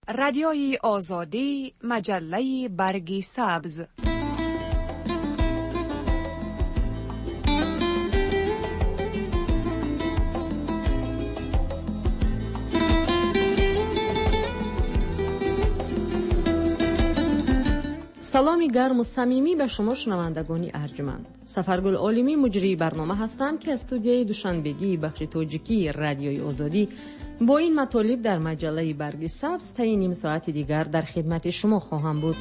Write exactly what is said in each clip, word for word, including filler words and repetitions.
رادیوی آزادی، مجله برگ سبز. سلامی گرم و صمیمی به شما شنوندگان ارجمند. سفرگل عالمی مجری برنامه هستم که استودیوی دوشنبگی بخش تاجیکی رادیوی آزادی با این مطالب در مجله برگ سبز تا نیم ساعت دیگر در خدمت شما خواهم بود.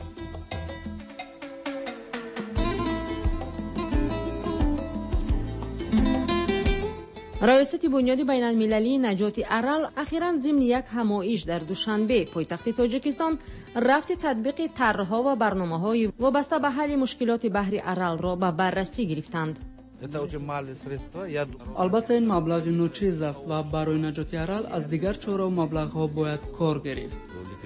رئیست بنیاد بین المللی نجات ارال اخیراً ضمن یک همایش در دوشنبه پایتخت تاجیکستان رفت تطبیق طرح‌ها و برنامه‌های وابسته به حل مشکلات بحر ارال را به بررسی گرفتند. البته این مبلغ نوچیز است و برای نجات ارال از دیگر چاره و مبلغ‌ها باید کار گرفت.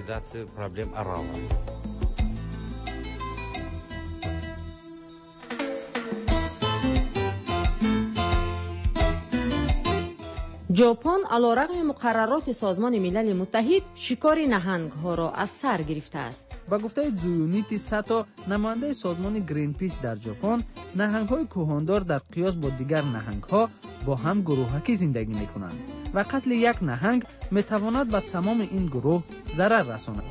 ژاپن علیرغم مقررات سازمان ملل متحد شکار نهنگ‌ها را از سر گرفته است. با گفته زویونیتی ساتو نماینده سازمان گرین پیس در ژاپن، نهنگ‌های کهاندار در قیاس با دیگر نهنگ‌ها با هم گروهکی زندگی می‌کنند و قتل یک نهنگ می‌تواند به تمام این گروه ضرر رساند.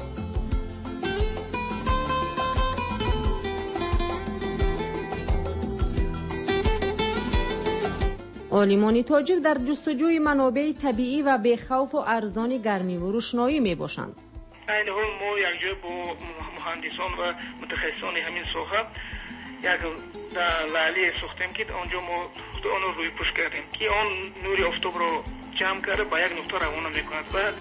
عالمان تاجیک در جستجوی منابع طبیعی و بی‌خوف و ارزان گرمی و روشنایی میباشند. این حال ما یک جای با مهندسان و متخصصان همین ساحه یک در لاله ساختیم که آنجا ما آن رو روی پوش کردیم که آن نور آفتاب رو جمع کرده با یک نقطه روانه میکند. و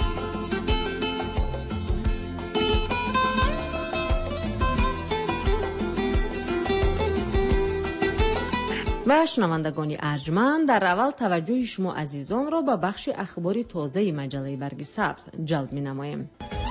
و شنوندگان ارجمند، در اول توجه شما عزیزان را به بخش اخبار تازه مجله برگ سبز جلب می نماییم.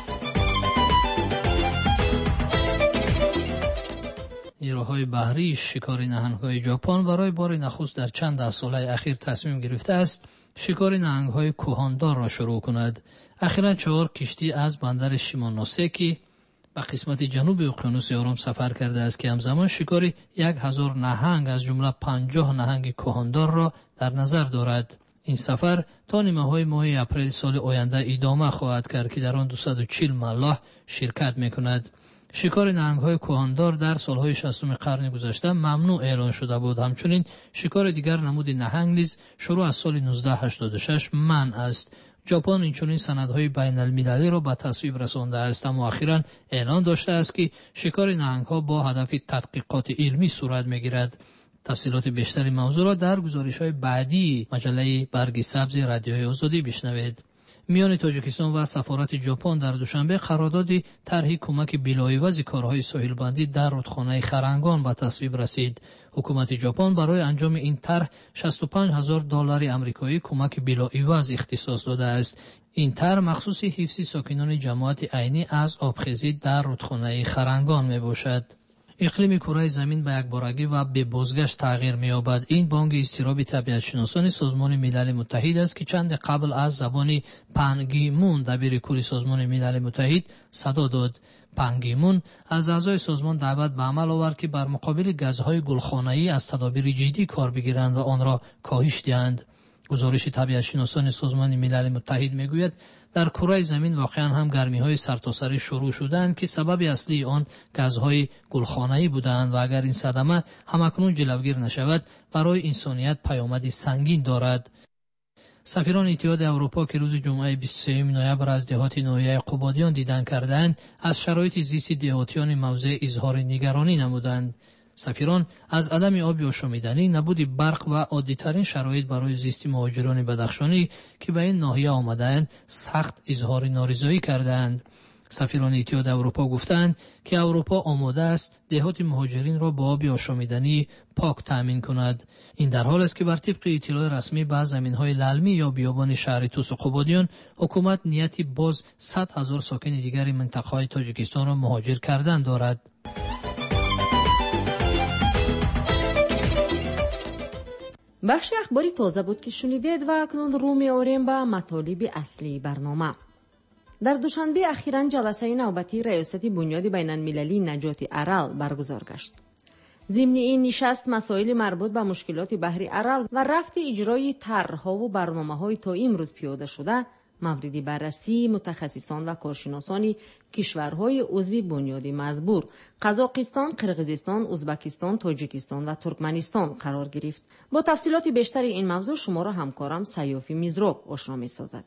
نیروهای بحری شکار نهنگ‌های ژاپن برای بار نخست در چند ده ساله اخیر تصمیم گرفته است شکار نهنگ‌های کهاندار را شروع کند. اخیراً چهار کشتی از بندر شیمانوسکی به قسمت جنوب اقیانوس آرام سفر کرده است که همزمان شکار یک هزار نهنگ از جمله پنجاه نهنگ کهاندار را در نظر دارد. این سفر تا نیمه های ماه اپریل سال آینده ادامه خواهد کرد که در آن دویست و چهل ملاح شرکت می کند. شکار نهنگ های کهاندار در سالهای شصتم قرن گذشته ممنوع اعلان شده بود. همچنین شکار دیگر نمود نهنگ نیز شروع از سال نوزده هشتاد و شش منع است. ژاپن اینچنین سندهای بین المللی را به تصویب رسانده است، اما اخیراً اعلان داشته است که شکار نهنگ‌ها با هدف تحقیقات علمی صورت می‌گیرد. تفصیلات بیشتری موضوع را در گزارش‌های بعدی مجله برگ سبز رادیوی آزادی بشنوید. میان تاجیکستان و سفارت ژاپن در دوشنبه قرارداد طرح کمک بلاعوض کارهای ساحلبندی در رودخانه خرنگان به تصویب رسید. حکومت ژاپن برای انجام این طرح شصت و پنج هزار دلار آمریکایی کمک بلاعوض اختصاص داده است. این طرح مخصوص حفظ ساکنان جماعت عینی از آبخیزی در رودخانه خرنگان میباشد. اقلیم کره زمین به یک بارگی و به بازگشت تغییر می‌یابد. این بانک اضطراب طبیعت شناسان سازمان ملل متحد است که چند قبل از زبان پان کی مون دبیر کل سازمان ملل متحد صدا داد. پان کی مون از اعضای سازمان دعوت به عمل آورد که بر مقابل گازهای گلخانه‌ای از تدابیر جدی کار بگیرند و آن را کاهش دهند. گزارش طبیعت شناسان سازمان ملل متحد میگوید در کره زمین واقعا هم گرمی‌های سرتاسری شروع شدند که سبب اصلی آن گازهای گلخانه‌ای بودند و اگر این صدمه همکنون جلوگیر نشود برای انسانیت پیامدی سنگین دارد. سفیران اتحاد اروپا که روز جمعه بیست و سوم نوامبر از دهات ناحیه قبادیان دیدن کردند، از شرایط زیست دهاتیان موضع اظهار نگرانی نمودند. سفیران از عدم آب آشامیدنی، نبود برق و عادی‌ترین شرایط برای زیست مهاجران بدخشانی که به این ناحیه آمدند سخت اظهار نارضایی کردند. سفیران اتحاد اروپا گفتند که اروپا آماده است دهات مهاجرین را با آب آشامیدنی پاک تامین کند. این در حال است که بر طبق اطلاع رسمی به زمین‌های للمی یا بیابان شهر توس و قبادیان حکومت نیتی باز صد هزار ساکن دیگر منطقه‌های تاجیکستان را مهاجر کردن دارد. بخش اخباری تازه بود که شنیدید و اکنون رو می‌آوریم به مطالب اصلی برنامه. در دوشنبه اخیراً جلسه نوبتی ریاست بنیاد بین‌المللی نجات ارال برگزار گشت. ضمن این نشست مسائل مربوط به مشکلات بحر ارال و رفت اجرای طرح‌ها و برنامه‌های تا امروز پیاده شده مورد بررسی متخصصان و کارشناسان کشورهای عضو بنیاد مزبور قزاقستان، قرقیزستان، ازبکستان، تاجیکستان و ترکمنستان قرار گرفت. با تفصیلات بیشتر این موضوع شما را همکارم سیافی میزروق آشنا می‌سازد.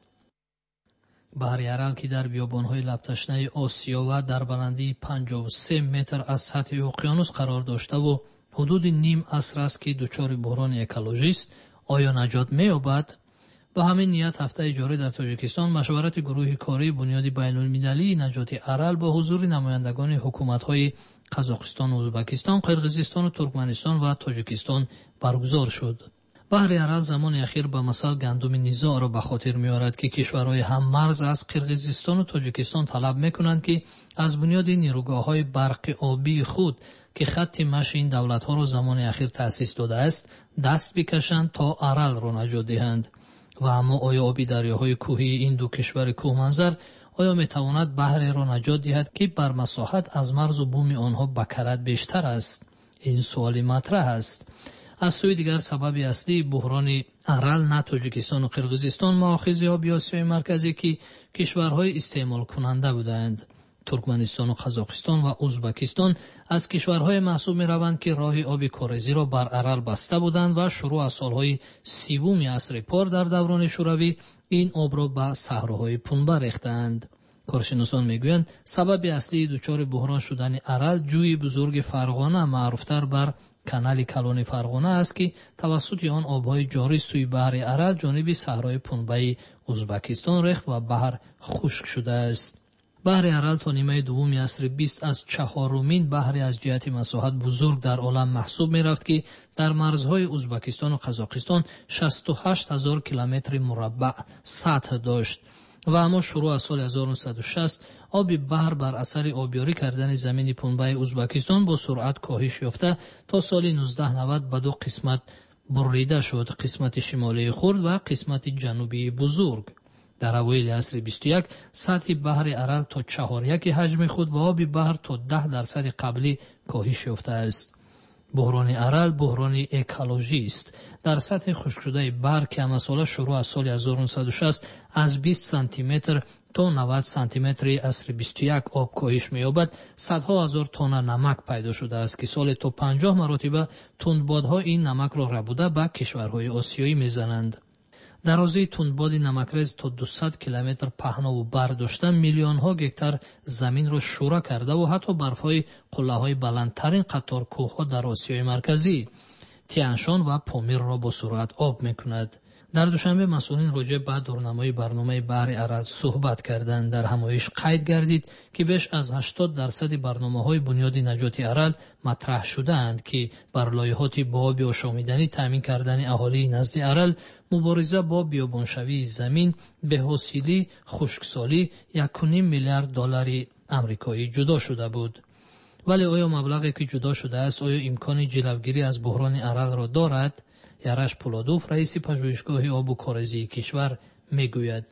بحر ارال که در بیابان‌های لب‌تشنه آسیا و در بلندی پنجاه و سه متر از سطح اقیانوس قرار داشته و حدود نیم عصر است که دچار بحران اکولوژی است، آیا نجات می‌یابد؟ با همین نیت هفته جاری در تاجیکستان مشورت گروه کاری بنیاد بین‌المللی نجات ارال با حضور نمایندگان حکومت‌های قزاقستان، ازبکستان، قرقیزستان و ترکمنستان و تاجیکستان برگزار شد. بحر ارال زمان اخیر به مثال گندم نیزا را به خاطر می‌آورد که کشورهای هم مرز از قرقیزستان و تاجیکستان طلب می‌کنند که از بنیاد نیروگاه‌های برق آبی خود که خط مشی این دولت‌ها را زمان اخیر تأسیس داده است دست بکشند تا ارال را نجات دهند. و اما آیا آبی دریاهای کوهی این دو کشور کوهمنظر آیا میتواند بحر را نجات دهد که بر مساحت از مرز و بوم آنها بکرت بیشتر است؟ این سوال مطرح است. از سوی دیگر سبب اصلی بحران ارال نه تاجیکستان و قرقیزستان مؤاخذه آبی آسیای مرکزی که کشورهای استعمال کننده بودند. ترکمنستان و قزاقستان و ازبکستان از کشورهای محسوب می روند که راه آب کاریزی را بر ارال بسته بودند و شروع از سالهای سیوم عصر پار در دوران شوروی این آب را به صحراهای پنبه ریختند. کارشناسان میگویند سبب اصلی دچار بحران شدن ارال جوی بزرگ فرغانه معروفتر بر کانال کلان فرغانه است که توسط آن آبهای جاری سوی بحر ارال جانب صحرای پنبه ازبکستان ریخت و بحر خشک شده است. بحر ارال تا نیمه دوم عصر بیست از چهارمین بحر از جهت مساحت بزرگ در عالم محسوب می رفت که در مرزهای ازبکستان و قزاقستان شصت و هشت هزار کیلومتر مربع سطح داشت و اما شروع از سال هزار و نهصد و شصت آب بحر بر اثر آبیاری کردن زمین پنبه ازبکستان با سرعت کاهش یافته تا سال نوزده نود به دو قسمت بریده شد، قسمت شمالی خرد و قسمت جنوبی بزرگ. در اوایل عصر بیست و یک سطح بحر ارال تا چهار یک حجم خود و آب بحر تا ده درصد قبلی کاهش یافته است. بحران ارال بحران اکولوژی است. در سطح خشک شده بحر که مسئله شروع از سال هزار و نهصد و شصت از بیست سانتی متر تا نود سانتی متر عصر بیست و یک آب کاهش می‌یابد، صدها هزار تن نمک پیدا شده است که سال تا پنجاه مرتبه تندبادها این نمک را ربوده به کشورهای آسیایی می‌زنند. درازه تندباد نمکریز تا دویست کیلومتر پهنا و بر داشته میلیون ها گکتار زمین را شوره کرده و حتی برفهای قله های بلندترین قطار کوه ها در آسیای مرکزی تیانشان و پامیر را با سرعت آب میکند. در دوشنبه مسئولین راجع به دورنمای برنامه بحر ارال صحبت کردند. در همایش قید گردید که بیش از هشتاد درصد برنامه‌های بنیاد نجات ارال مطرح شده‌اند که بر لایحات با آب آشامیدنی تامین کردن اهالی نزد ارال، مبارزه با بیابانشوی زمین، به‌وسیله خشکسالی یک و نیم میلیارد دلار آمریکایی جدا شده بود. ولی آیا مبلغی که جدا شده است آیا امکان جلوگیری از بحران ارال را دارد؟ یارش پولادوف رئیس پژوهشگاه آب و کاریزی کشور میگوید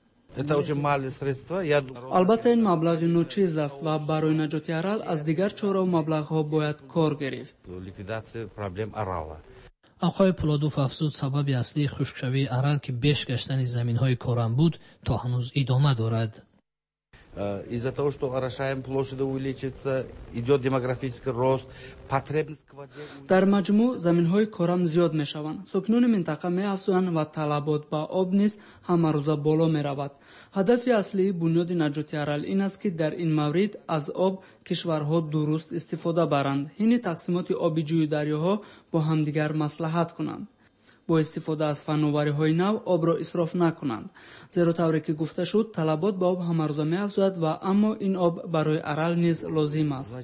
البته این مبلغ نوچیز است و برای نجات ارال از دیگر چهار مبلغ‌ها باید کار گرفت. آقای پولادوف افزود سبب اصلی خشکشوی ارال که بیش گشتن زمین‌های کارم بود تا هنوز ادامه دارد. Из-за того, что орошаем площадь увеличится, идет демографический рост, потребность в воде. در مجموع زمین‌های کارم زیاد می‌شوند. سکنان منطقه می‌افزایند و طلبات به آب نیز همه روزه بالا می‌رود. هدف اصلی بنیاد نجات ارال این است که در این مورد از آب کشورها درست استفاده برند. این تقسیمات آبی جوی دریاها با همدیگر مصلحت کنند. با استفاده از فناوری‌های نو آب را اسراف نکنند، زیرا طوری که گفته شد طلبات به آب همه روزه می‌افزاید و اما این آب برای ارال نیز لازم است.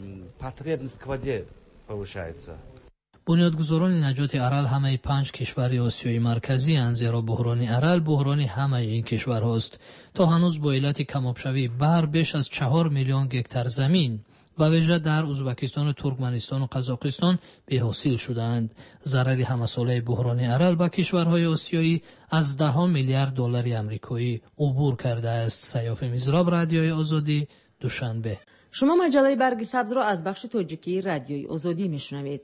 بنیادگذاران نجات ارال همه پنج کشور آسیای مرکزی اند، زیرا بحران ارال بحران همه این کشورهاست. تا هنوز با علت کم‌آبشوی بحر بیش از چهار میلیون گکتار زمین به ویژه در ازبکستان و ترکمنستان و قزاقستان بی‌حاصل شدند. ضرر همه‌ساله بحران ارل به کشورهای آسیایی از ده میلیارد دلار آمریکایی عبور کرده است. سیاف میزراب، رادیوی آزادی، دوشنبه. شما مجله برگ سبز را از بخش تاجیکی رادیوی آزادی میشنوید.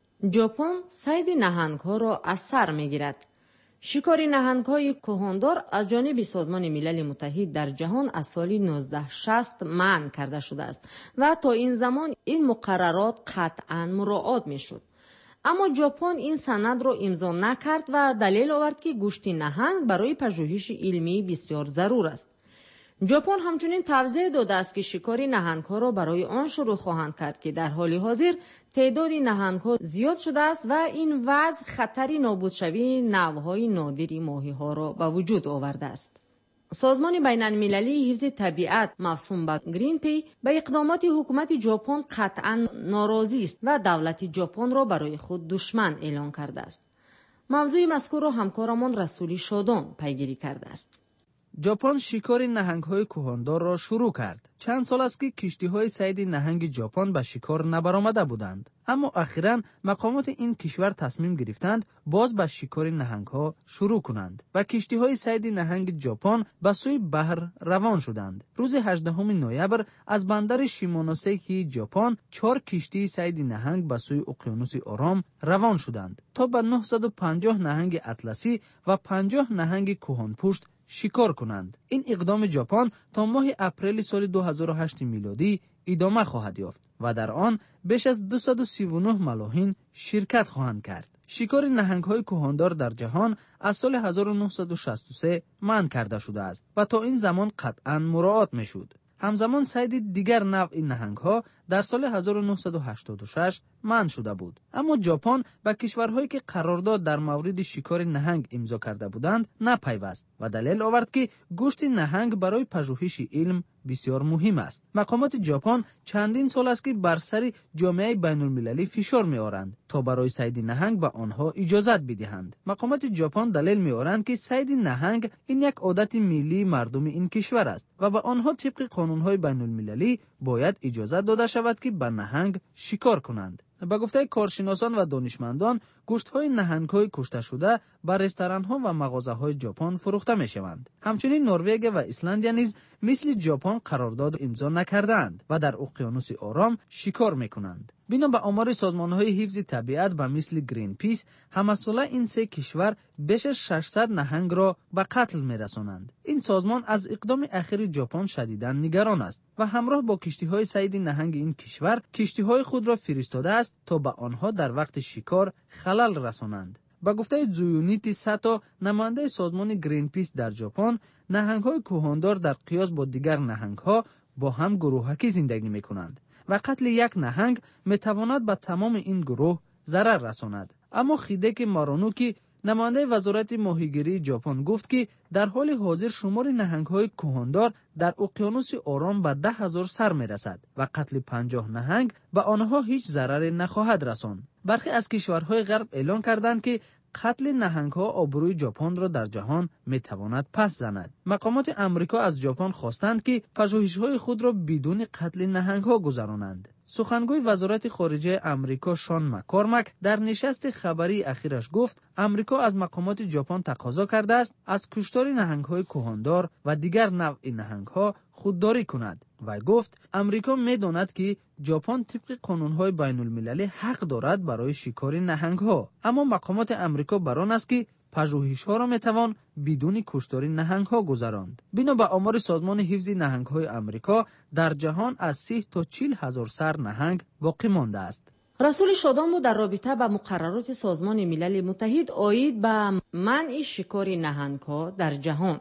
ژاپن صید نهنگ‌ها را از سر می‌گیرد. شکار نهنگ‌های کهاندار از جانب سازمان ملل متحد در جهان از سال نوزده شصت منع کرده شده است و تا این زمان این مقررات قطعاً مراعات می‌شد. اما ژاپن این سند را امضا نکرد و دلیل آورد که گوشت نهنگ برای پژوهش علمی بسیار ضرور است. ژاپن همچنین توضیح داده است که شکار نهنگ‌ها را برای آن شروع خواهند کرد که در حال حاضر تعداد نهنگ‌ها زیاد شده است و این وضع خطری نابود شوی نوع‌های نادر ماهی‌ها را به وجود آورده است. سازمان بین‌المللی حفظ طبیعت موسوم به گرین پی به اقدامات حکومت ژاپن قطعاً ناراضی است و دولت ژاپن را برای خود دشمن اعلام کرده است. موضوع مذکور را همکارمان رسولی شادان پیگیری کرده است. ژاپن شکار نهنگ‌های کهاندار را شروع کرد. چند سال است که کشتی‌های صید نهنگ ژاپن به شکار نبرآمده بودند، اما اخیراً مقامات این کشور تصمیم گرفتند باز به شکار نهنگ‌ها شروع کنند و کشتی‌های صید نهنگ ژاپن به سوی بحر روان شدند. روز هجدهم نوامبر از بندر شیمونوسکی ژاپن چهار کشتی صید نهنگ به سوی اقیانوس آرام روان شدند تا به نهصد و پنجاه نهنگ اطلسی و پنجاه نهنگ کهانپشت شکار کنند. این اقدام ژاپن تا ماه اپریل سال دو هزار و هشت میلادی ادامه خواهد یافت و در آن بیش از دویست و سی و نه ملاحین شرکت خواهند کرد. شکار نهنگ‌های کهاندار در جهان از سال هزار و نهصد و شصت و سه منع کرده شده است و تا این زمان قطعاً مراعات می‌شد. همزمان صید دیگر نوع نهنگ‌ها در سال هزار و نهصد و هشتاد و شش منع شده بود، اما ژاپن به کشورهایی که قرارداد در مورد شکار نهنگ امضا کرده بودند نپیوست و دلیل آورد که گوشت نهنگ برای پژوهش علم بسیار مهم است. مقامات ژاپن چندین سال است که بر سر جامعه بین‌المللی فشار می‌آورند تا برای صید نهنگ به آنها اجازت بدهند. مقامات ژاپن دلیل می‌آورند که صید نهنگ این یک عادت ملی مردم این کشور است و به آنها طبق قانون‌های بین‌المللی باید اجازه داده شود که به نهنگ شکار کنند. به گفته کارشناسان و دانشمندان، گوشت‌های نهنگ‌های کشته شده به رستوران‌ها و مغازه‌های ژاپن فروخته می‌شوند. همچنین نروژ و ایسلند نیز مثل ژاپن قرارداد امضا نکردند و در اقیانوس آرام شکار می‌کنند. بنا به آمار سازمان‌های حفظ طبیعت به مثل گرین پیس، همساله این سه کشور بیش از ششصد نهنگ را به قتل می‌رسانند. این سازمان از اقدام اخیر ژاپن شدیداً نگران است و همراه با کشتی‌های صید نهنگ این کشور کشتی‌های خود را فرستاده است تا به آنها در وقت شکار خلل رسانند. با گفته زویونیتی ساتو، نماینده سازمان گرین پیس در ژاپن، نهنگ‌های کهاندار در قیاس با دیگر نهنگ‌ها با هم گروهکی زندگی می‌کنند و قتل یک نهنگ می‌تواند به تمام این گروه ضرر رساند. اما خیدکی مارانوکی، نماینده وزارت ماهیگیری ژاپن، گفت که در حال حاضر شمار نهنگ‌های کهاندار در اقیانوس آرام به ده هزار سر می‌رسد و قتل پنجاه نهنگ به آنها هیچ ضرری نخواهد رساند. برخی از کشورهای غرب اعلان کردند که قتل نهنگ‌ها آبروی ژاپن را در جهان می‌تواند پس زند. مقامات آمریکا از ژاپن خواستند که پژوهش‌های خود را بدون قتل نهنگ‌ها گذرانند. سخنگوی وزارت خارجه آمریکا شان مک‌کورمک در نشست خبری اخیرش گفت آمریکا از مقامات ژاپن تقاضا کرده است از کشتار نهنگ‌های کهاندار و دیگر نوع نهنگ‌ها خودداری کند و گفت آمریکا می‌داند که ژاپن طبق قانون‌های بین‌المللی حق دارد برای شکار نهنگ‌ها، اما مقامات آمریکا بر آن است که پژوهش‌ها را می‌توان بدون کشتار نهنگ‌ها گذراند. بنا به آمار سازمان حفظ نهنگ‌های آمریکا در جهان از سی تا چهل هزار سر نهنگ باقی مانده است. رسول شادان بود در رابطه با مقررات سازمان ملل متحد آید به منع شکار نهنگ‌ها در جهان.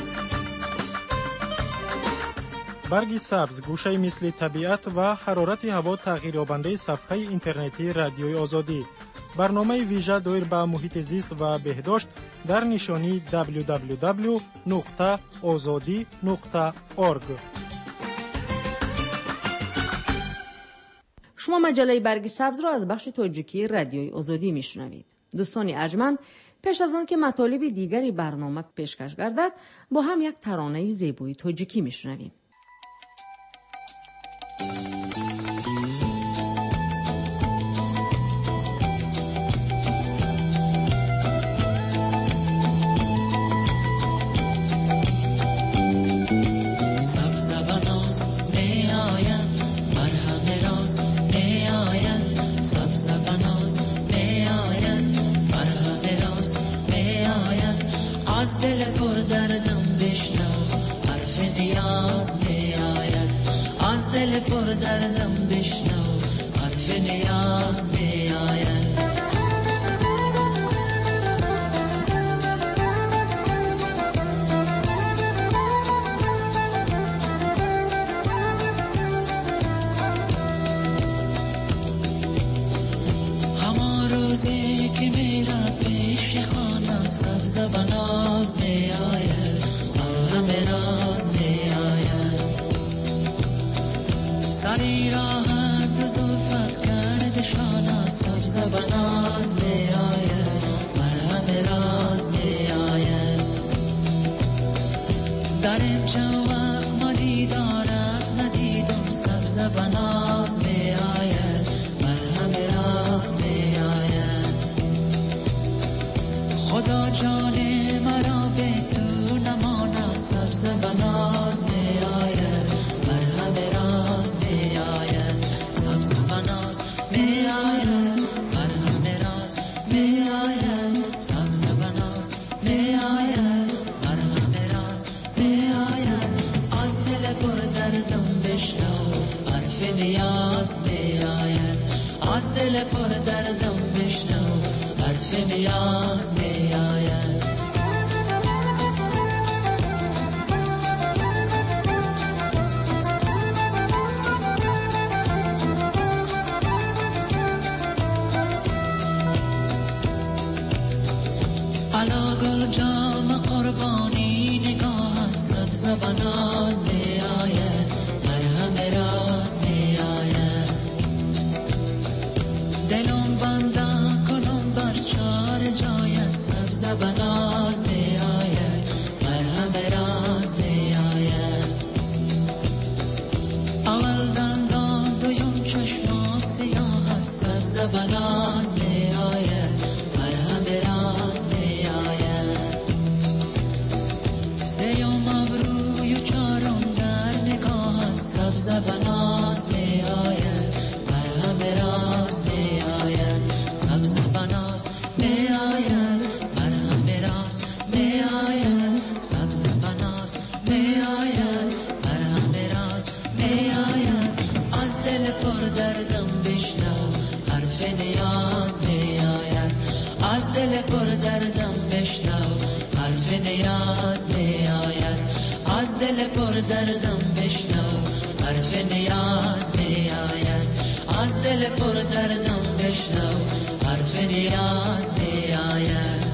برگ سبز، گوشه مثل طبیعت و حرارت هوا تغییریابنده صفحه اینترنتی رادیوی آزادی. برنامه ویژه دایر به محیط زیست و بهداشت در نشانی دبلیو دبلیو دبلیو نقطه آزادی نقطه اورگ. شما مجله برگ سبز را از بخش تاجیکی رادیوی آزادی میشنوید. دوستان ارجمند، پیش از آن که مطالب دیگری برنامه پیشکش گردد، با هم یک ترانه زیبای تاجیکی میشنویم. نیاز می آید. از دل پر دردم بشنو حرف نیاز می آید. همان روزی که میرم پیش خانه سبز و ناز می آید. مرهم راز می آید. سری راحت تو زلفت کرد شانه سبز و ناز می آید. مرهم راز می آید. در اینجا وقت ما دیدارت ندیدم سبز و ناز می آید. مرهم راز می آید. خدا جان مرا به تو نماند سبز و ناز می آید. مرهم راز می آید. سبز و ناز می آید. مرهم راز می آید. سبز و ناز می آید. مرهم راز می آید. از دل پر دردم بشنو حرف نیاز می آید. از دل پر دردم بشنو حرف نیاز می آید. علا گل جام قربانی نگاهت سبز و ناز می آید. مرهم راز می آید. دلم بندم کنم بر چار جایت سبز و ناز می آید. مرهم راز می آید. اول دندان دویم چشمان سیاهت سبز و ناز می آید. مرهم راز می آید. سیوم ابروی و چارم در نگاهت سبز و ناز می آید. مرهم راز می آید. سبز و ناز می آید. مرهم راز می آید. سبز و ناز می آید. مرهم راز می آید. از دل پر دردم بشنو حرف نیاز می آید. از دل پر دردم بشنو حرف نیاز می آید. از دل پر دردم بشنو حرف نیاز می آید. از دل پر دردم بشنو حرف نیاز می آید.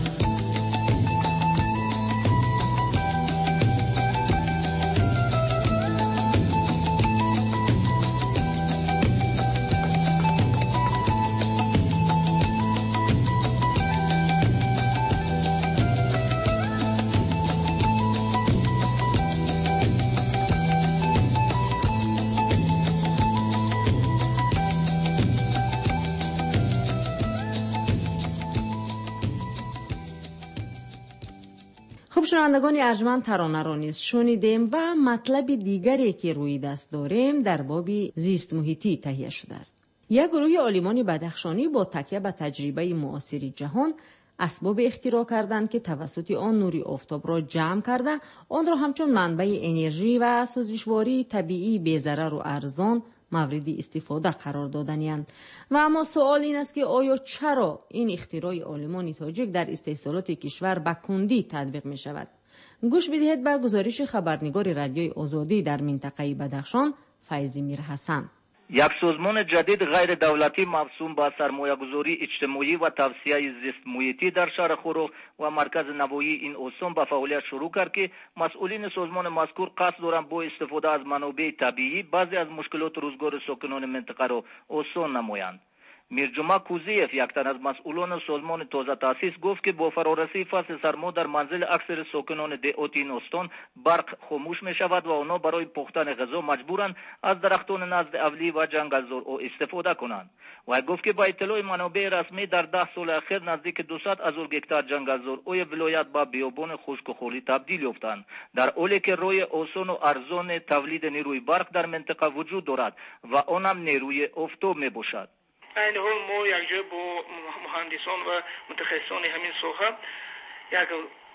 خب شنوندگان ارجمند ترانه را نیز شنیدیم و مطلب دیگری که روی دست داریم در باب زیست محیطی تهیه شده است. یک گروه عالمان بدخشانی با تکیه به تجربه معاصر جهان اسباب اختراع کردند که توسط آن نور آفتاب را جمع کرده آن را همچون منبع انرژی و سوزشواری طبیعی بی‌ضرر و ارزان مورد استفاده قرار دادنی‌اند. و اما سوال این است که آیا چرا این اختراع عالمان تاجیک در استحصالات کشور به کندی تطبیق می شود؟ گوش بدهید به گزارش خبرنگار رادیوی آزادی در منطقه بدخشان فیض میرحسن. یک سازمان جدید غیر دولتی مبسوم به سرمایه‌گذاری اجتماعی و توسعه زیست محیطی در شهر خروق و مرکز نوایی این استان به فعالیت شروع کرد که مسئولین سازمان مذکور قصد دارند با استفاده از منابع طبیعی بعضی از مشکلات روزگار ساکنان منطقه را آسان نمایند. میرجمع کوزیف یک تن از مسئولان سازمان تازه تأسیس گفت که با فرارسی فصل سرما در منزل اکثر ساکنان دهات این استان برق خاموش می شود و آنها برای پختن غذا مجبورند از درختان نزد اولی و جنگلزارها استفاده کنند. و گفت که با اطلاع منابع رسمی در ده سال اخیر نزدیک دویست هزار گکتار جنگلزارهای ولایت به بیابان خشک و خالی تبدیل یافتند، در حالی که روی آسان و ارزان تولید نیروی برق در منطقه وجود دارد و آن هم نیروی آفتاب می باشد. این حال ما یک جای با مهندسان و متخصصان همین ساحه یک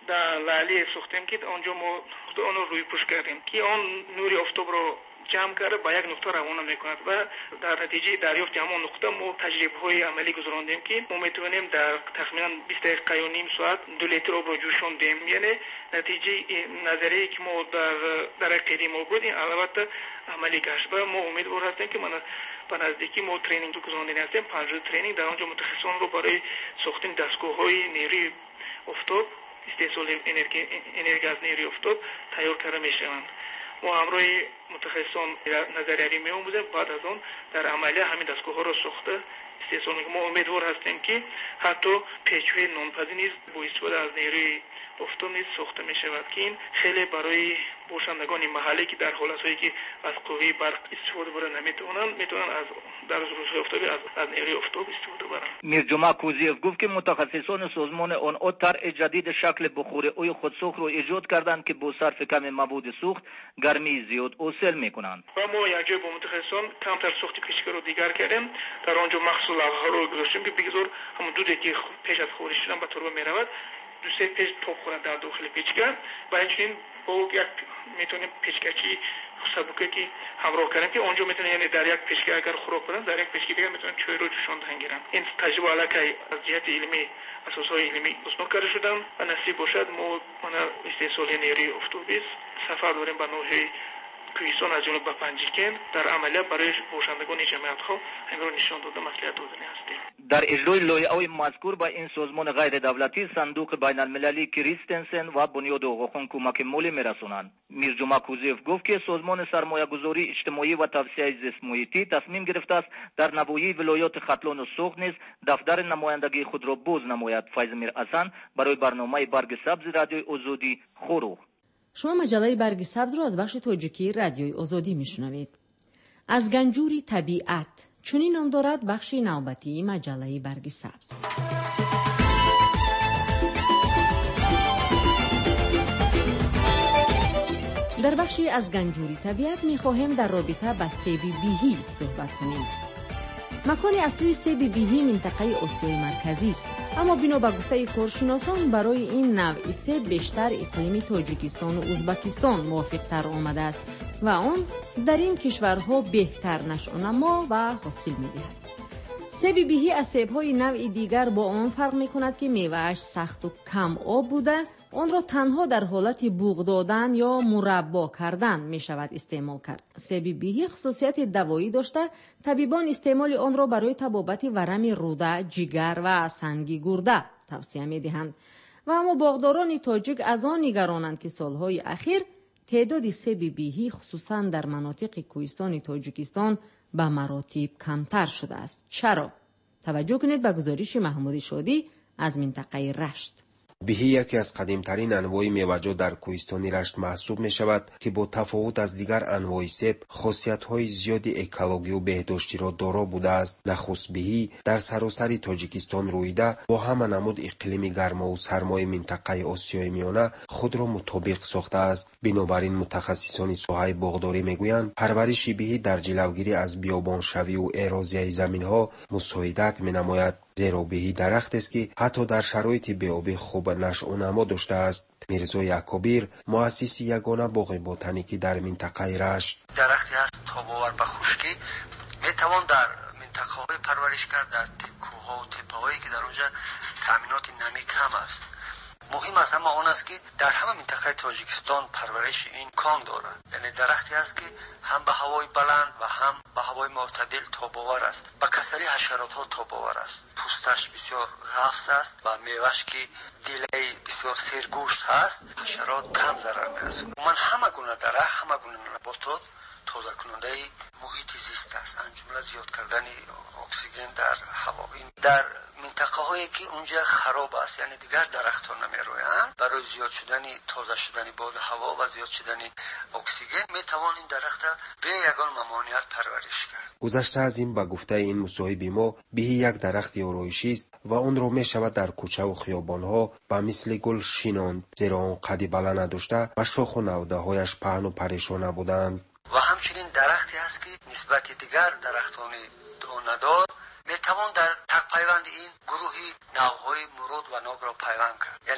در لالی سوختیم که آنجا ما آن رو روی پوش کردیم که آن نوری آفتاب رو جمع کرده با یک نقطه روانه میکند و در نتیجه دریافت همون نقطه ما تجربه های عملی گذراندیم که ما میتونیم در تقریبا بیست دقیقه و نیم ساعت دو لیتر آب رو جوشاندیم. یعنی نتیجه نظری که ما در در قیدی ما بودیم البته عملی گشت و ما امیدوار هستیم که من به نزدیکی ما ترینینگ رو گذراندیم هستیم. پنج روز ترینینگ در آنجا متخصصان رو برای ساختن دستگاه های نیروی آفتاب استحصال انرژی انرژی از نیروی آفتاب تیار کرده میشوند. ما همراه متخصصان نظریه می آموزیم، بعد از آن در عملیه همین دستگاه ها را ساخته استحصال میکنیم. ما امیدوار هستیم که حتی پیچ‌های نانپذیر نیز با استفاده از نیروی آفتاب نیز ساخته می شود که این خیلی برای باشندگان محلی که در حالت‌هایی که از قوه برق استفاده برای نمیتونن میتونن از در روزهای آفتابی از, از نیروی آفتاب استفاده برن. میرجمع کوزیف گفت که متخصصان سازمان آن طرح جدید شکل بخور اوی خودسوخت رو ایجاد کردند که با صرف کم مواد سوخت گرمی زیاد حاصل میکنند. و ما یک جای با متخصصان کمتر سوخت پیشگیر رو دیگر کردیم، در آنجا مخصوص ها رو گذاشتیم که بگذار همون دودی که پیش از خورش شدن به تربه میرود دو سه پیش توپ خورد در داخل پیچگاه و همچنین با یک میتونیم پیچکچی سبوکه که همراه کردیم که آنجا میتونه یعنی در یک پیچگاه اگر خوراک بدن در یک پیچگاه دیگه میتونن چای رو جوشاندن گیرن. این تجربه علاقه از جهت علمی اساسهای علمی اسناد کرده شدن و نصیب باشد ما من استحصال نیروی آفتابی سفر داریم به نوحه کوهستان از جنوب به پنجیکن در عملیه برای باشندگان جمعیت ها همین رو نشان داده مسئولیت دادنی هستیم. در اجرای لایحه‌های مذکور به این سازمان غیر دولتی صندوق بین المللی کریستنسن و بنیاد آقاخان کمک مالی میرسونند. میرجمع کوزیف گفت که سازمان سرمایه‌گذاری اجتماعی و توسعه زیست محیطی تصمیم گرفته است در نواحی ولایات ختلان و سوخت نیز دفتر نمایندگی خود را باز نماید. فیض میر حسن برای برنامه برگ سبز رادیوی آزادی خورو. شما مجله برگ سبز رو از بخش تاجیکی رادیوی آزادی میشنوید. از گنجوری طبیعت چنین نام دارد بخش نوبتی مجله برگ سبز. در بخشی از گنجوری طبیعت میخواهیم در رابطه با سیب بیهی صحبت کنیم. مکان اصلی سیب بیهی منطقه آسیای مرکزی است، اما بنا به گفته کارشناسان برای این نوع سیب بیشتر اقلیم تاجیکستان و ازبکستان موافق‌تر آمده است و آن در این کشورها بهتر نشأه‌نما و حاصل می‌دهد. سیب بیهی از سیب‌های نوع دیگر با آن فرق می‌کند که میوه‌اش سخت و کم آب بوده، آن را تنها در حالت بوق دادن یا مربا کردن می شود استعمال کرد. سیب بیهی خصوصیت دوایی داشته، طبیبان استعمال آن را برای تبابت ورم روده، جگر و سنگ گرده توصیه می دهند. و اما باغداران تاجیک از آن نگرانند که سالهای اخیر تعداد سیب بیهی خصوصا در مناطق کوهستان تاجیکستان به مراتب کمتر شده است. چرا؟ توجه کنید به گزارش محمود شادی از منطقه رشت. بیهی یکی از قدیمترین انواع میوه‌جات در کوهستان رشت محسوب می شود که با تفاوت از دیگر انواع سیب خاصیت‌های زیادی اکولوژی و بهداشتی را دارا بوده است. نخست بیهی در سراسر تاجیکستان رویده با همه نمود اقلیم گرما و سرمای منطقه آسیای میانه خود را مطابق ساخته است. بنابراین متخصصان ساحه باغداری میگویند پرورش بیهی در جلوگیری از بیابان شوی و اراضی زمین‌ها مساعدت می‌نماید، زیرا بیهی درخت است که حتی در شرایط بیابی خوب نشأه‌نما داشته است. میرزا اکابیر مؤسس یگانه باغ بوتانیکی در منطقه رشت درختی است تا باور به خشکی میتوان در منطقه‌های پرورش کرد، در کوه‌ها و تپه‌هایی که در اونجا تامینات نمی کم است. مهم از همه آن است که در همه منطقه تاجیکستان پرورش این کام دارد، یعنی درختی است که هم به هوای بلند و هم به هوای معتدل تاباور است، به کسری حشرات ها تاباور است. پوستش بسیار غفص است و میوهش که دیلای بسیار سرگوشت هست، حشرات کم ضرر میرسونه. من همه گونه درخت، همه گونه نباتات تازه کننده محیط زیست است، از جمله زیاد کردن اکسیژن در هوا. این در منطقه هایی که اونجا خراب است، یعنی دیگر درختان نمیرویند، برای زیاد شدن تازه شدن باد هوا و زیاد شدن اکسیژن میتوان این درخت به یگان ممانعت پرورش کرد. گذشته از این به گفته این مصاحب ما، بیهی یک درخت آرایشی است و آن را می شود در کوچه و خیابان ها به مثل گل شیناند، زیرا آن قدی بلند نداشته و شاخ و نوده هایش پهن و پریشان نبودند. و همچنین درختی است که نسبت دیگر درختان دانه‌دار میتوان در تک پیوند این گروهی نوهای مرود و ناب را پیوند کرد، یعنی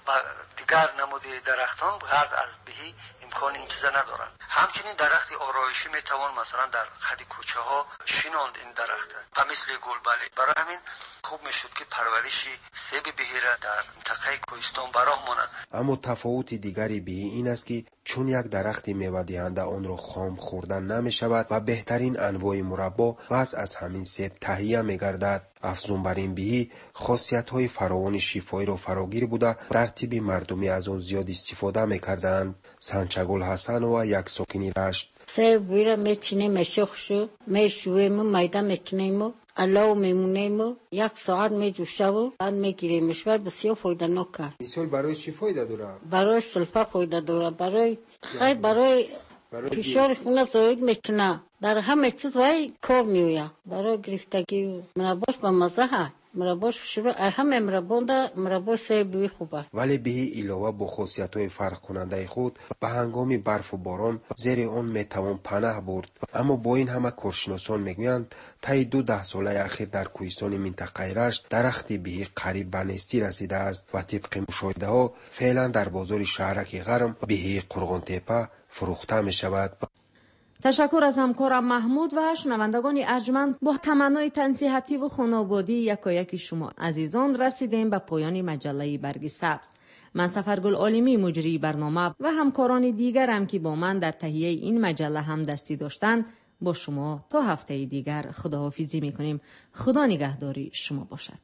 دیگر نموده درختان غرض از بهی امکان این چیزا ندارند. همچنین درخت آرایشی میتوان مثلا در خد کوچه ها شیناند این درخت و مثل گلبله. برای همین خوب میشد که پرورش سیب بهیره در منطقه کوهستان براه مانند. اما تفاوت دیگری به این است که چون یک درخت میوه دهنده آن را خام خوردن نمی شود و بهترین انواع مربا بعض از همین سیب تهیه می گردد. افزون بر این بهی خاصیت های فراوان شفایی را فراگیر بوده در طب مردمی از آن زیاد استفاده می کردند. سنچگل حسن و یک ساکنی رشت: سیب بیره میچینیم میشخشو میشویم و میده میکنیم و علاو میمونیم و یک ساعت میجوشه و بعد میگیریمش و بسیار فایده نکه. مثال برای چی فایده داره؟ برای سلفه فایده داره، برای خیلی برای فشار خون زاید میکنه، در همه چیز وای کار میویه. برای گرفتگی و مرباش با مزه ها، مرباش شروع همه مربونده مربا سیبی خوبه. ولی به علاوه با خاصیت‌های فرق کننده خود به هنگام برف و باران زیر آن میتوان پناه برد. اما با این همه کارشناسان میگویند طی دو ده ساله اخیر در کوهستان منطقه رشت درخت بهی قریب به نیستی رسیده است و طبق مشاهده ها فعلا در بازار شهرک غرم بهی قرغان تپه فروخته می شود. تشکر از همکارم محمود و شنوندگان ارجمند. با تمنای تنصیحاتی و خانوادگی یکایک شما عزیزان رسیدیم به پایان مجله برگ سبز. من سفرگل عالمی مجری برنامه و همکاران دیگرم که با من در تهیه این مجله هم دستی داشتند با شما تا هفته دیگر خداحافظی میکنیم. خدا نگهداری شما باشد.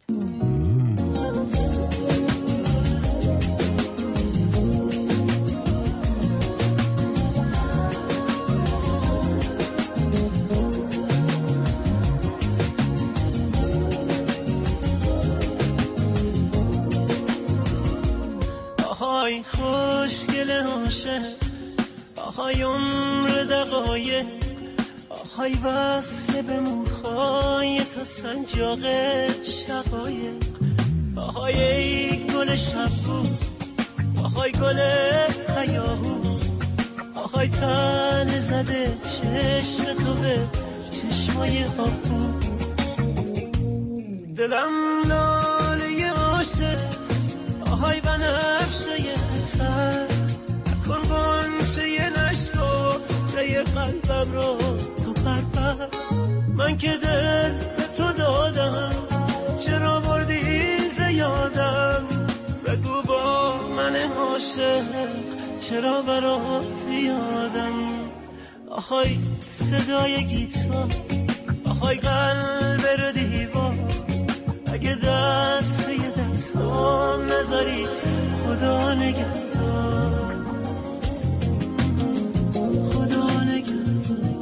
آهای خوشگل عاشق، آهای عمر دقایق، آهای وصل به موهای تا سنجاق شقایق، آهای ای گل شبو، آهای گل هیاهو، آهای تن زده چشم تو به چشمای آبو. دلم لاله عاشق، آهای بنفشه تر، کن غنچه نشکفته قلبم رو تو پرپر. من که دل به تو دادم چرا بردی زیادم، بگو با من عاشق چرا برات زیادم. آهای صدای گیتار، آهای قلب رو دیوار، اگه دست یه دستام نذاری خدا نگهدار، خدا نگهدار.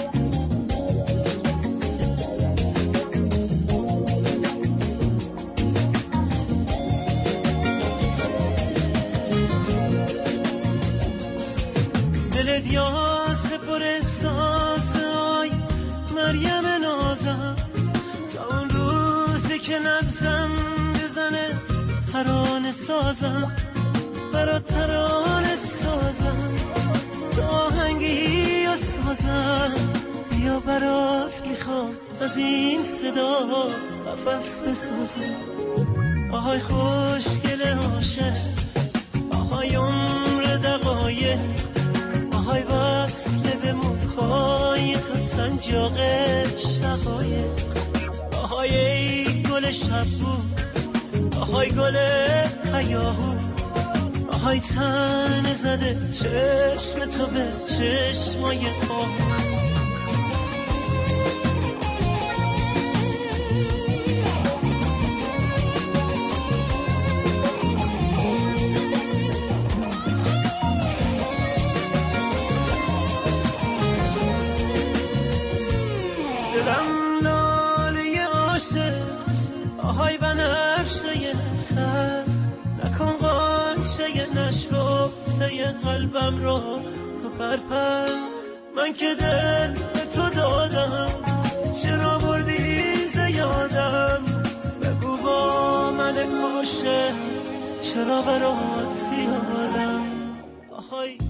دلت یاسه پر احساس، آی مریم نازم، تا اون روزی که نبزم بزنه ترانه سازم، برات ترانه سازم، تو آهنگی و سازم، بیا برات میخوام از این صدا قفس بسازم. آهای خوشگل عاشق، آهای عمر دقایق، آهای وصل به موهای تا سنجاق شقایق، آهای ای گل شبو، آهای گل هیاهو، آهای تن زده چشم تو به چشمای آهو. دلم لاله عاشق، آهای بنفشه تر، نکن غنچه نشکفته قلبم رو تو پرپر. من که دل به تو دادم چرا بردی زیادم، بگو با من عاشق چرا برات زیادم. آهای